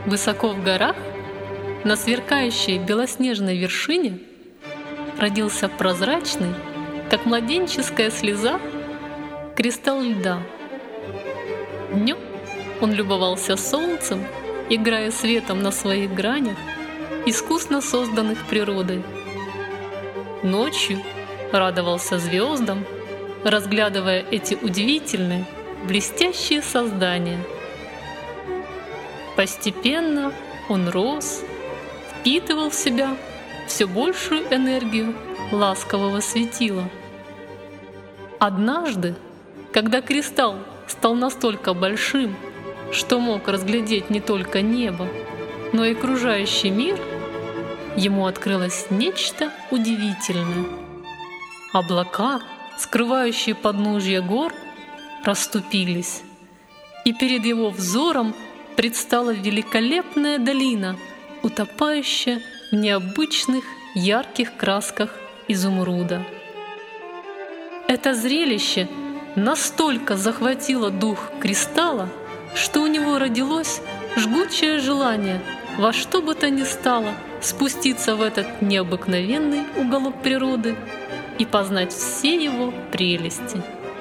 Высоко в горах, на сверкающей белоснежной вершине, родился прозрачный, как младенческая слеза, кристалл льда. Днем он любовался солнцем, играя светом на своих гранях, искусно созданных природой. Ночью радовался звездам, разглядывая эти удивительные, блестящие создания. Постепенно он рос, впитывал в себя все большую энергию ласкового светила. Однажды, когда кристалл стал настолько большим, что мог разглядеть не только небо, но и окружающий мир, ему открылось нечто удивительное. Облака, скрывающие подножья гор, расступились, и перед его взором предстала великолепная долина, утопающая в необычных ярких красках изумруда. Это зрелище настолько захватило дух кристалла, что у него родилось жгучее желание во что бы то ни стало спуститься в этот необыкновенный уголок природы и познать все его прелести.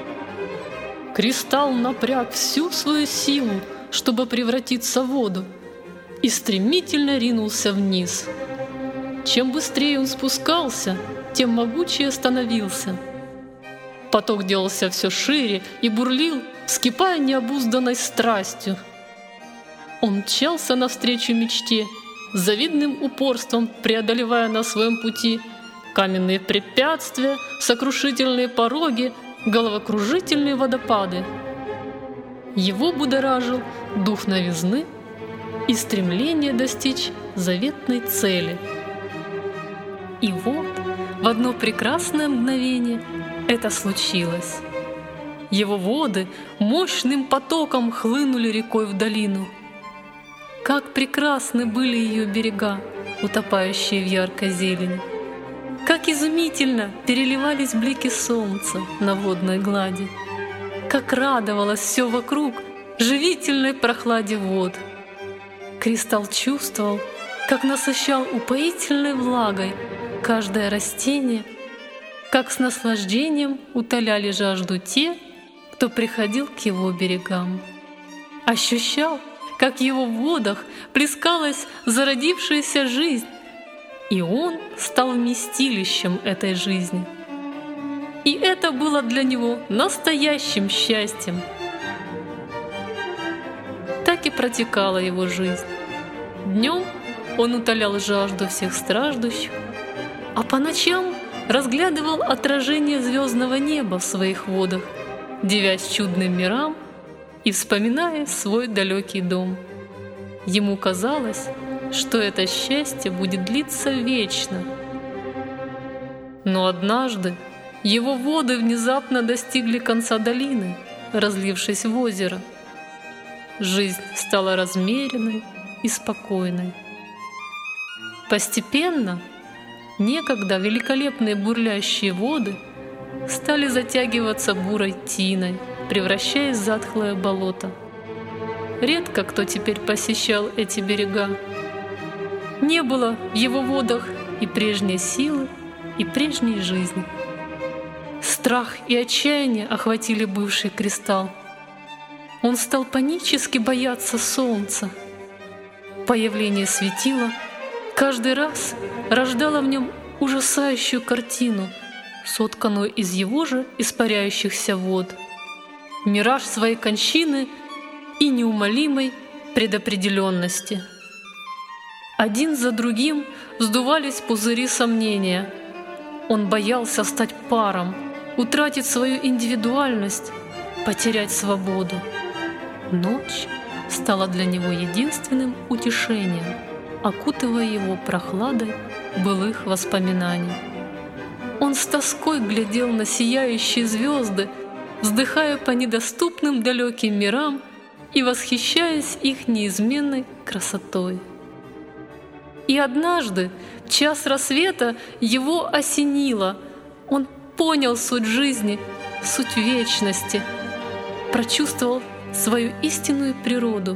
Кристалл напряг всю свою силу, чтобы превратиться в воду, и стремительно ринулся вниз. Чем быстрее он спускался, тем могучее становился. Поток делался все шире и бурлил, вскипая необузданной страстью. Он мчался навстречу мечте, с завидным упорством преодолевая на своем пути каменные препятствия, сокрушительные пороги, головокружительные водопады. Его будоражил дух новизны и стремление достичь заветной цели. И вот в одно прекрасное мгновение это случилось. Его воды мощным потоком хлынули рекой в долину. Как прекрасны были ее берега, утопающие в яркой зелени. Как изумительно переливались блики солнца на водной глади. Как радовалось все вокруг живительной прохладе вод. Кристалл чувствовал, как насыщал упоительной влагой каждое растение, как с наслаждением утоляли жажду те, кто приходил к его берегам. Ощущал, как в его водах плескалась зародившаяся жизнь, и он стал вместилищем этой жизни. И это было для него настоящим счастьем. Так и протекала его жизнь. Днем он утолял жажду всех страждущих, а по ночам разглядывал отражение звездного неба в своих водах, дивясь чудным мирам и вспоминая свой далекий дом. Ему казалось, что это счастье будет длиться вечно. Но однажды его воды внезапно достигли конца долины, разлившись в озеро. Жизнь стала размеренной и спокойной. Постепенно некогда великолепные бурлящие воды стали затягиваться бурой тиной, превращаясь в затхлое болото. Редко кто теперь посещал эти берега. Не было в его водах и прежней силы, и прежней жизни. Страх и отчаяние охватили бывший кристалл. Он стал панически бояться солнца. Появление светила каждый раз рождало в нем ужасающую картину, сотканную из его же испаряющихся вод. Мираж своей кончины и неумолимой предопределенности. Один за другим вздувались пузыри сомнения. Он боялся стать паром, утратить свою индивидуальность, потерять свободу. Ночь стала для него единственным утешением, окутывая его прохладой былых воспоминаний. Он с тоской глядел на сияющие звезды, вздыхая по недоступным далеким мирам и восхищаясь их неизменной красотой. И однажды, в час рассвета, его осенило. Он понял суть жизни, суть вечности, прочувствовал свою истинную природу,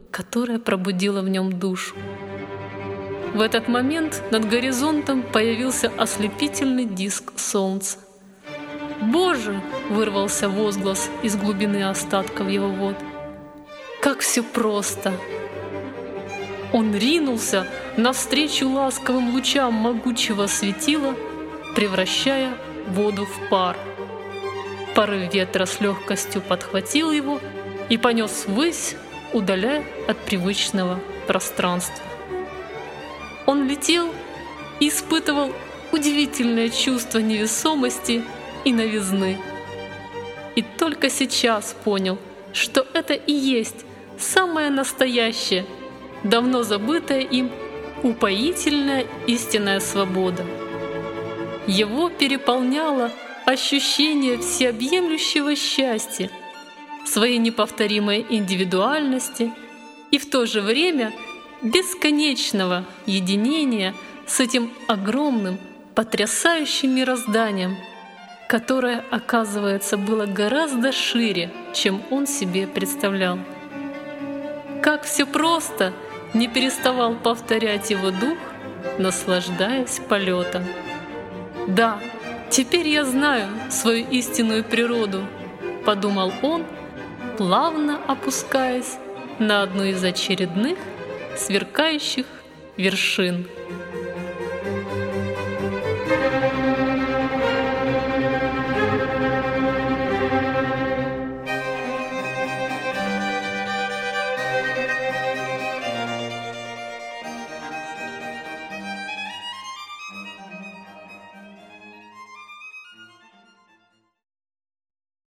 которая пробудила в нем душу. В этот момент над горизонтом появился ослепительный диск солнца. «Боже!» — вырвался возглас из глубины остатков его вод. «Как все просто!» Он ринулся навстречу ласковым лучам могучего светила, превращая воду в пар. Порыв ветра с легкостью подхватил его и понес ввысь, удаляя от привычного пространства. Он летел и испытывал удивительное чувство невесомости и новизны. И только сейчас понял, что это и есть самая настоящая, давно забытая им упоительная истинная свобода. Его переполняло ощущение всеобъемлющего счастья, своей неповторимой индивидуальности и в то же время бесконечного единения с этим огромным, потрясающим мирозданием, которое, оказывается, было гораздо шире, чем он себе представлял. Как все просто, не переставал повторять его дух, наслаждаясь полетом. «Да, теперь я знаю свою истинную природу», — подумал он, плавно опускаясь на одну из очередных сверкающих вершин.